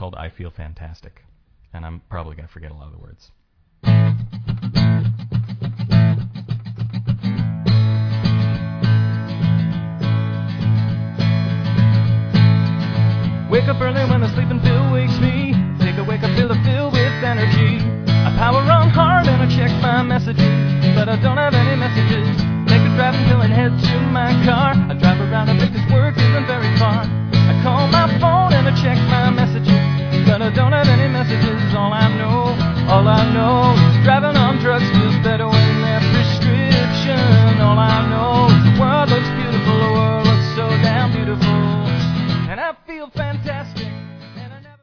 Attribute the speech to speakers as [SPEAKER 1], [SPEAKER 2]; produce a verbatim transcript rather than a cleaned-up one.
[SPEAKER 1] called I Feel Fantastic. And I'm probably going to forget a lot of the words. Wake up early when the sleeping pill wakes me. Take a wake up pill to fill with energy. I power on hard and I check my messages, but I don't have any messages. Take a driving pill and head to my car. I drive around and think this work isn't very far. I call my phone and I check my messages, but I don't have any messages. All I know, all I know is driving on drugs feels better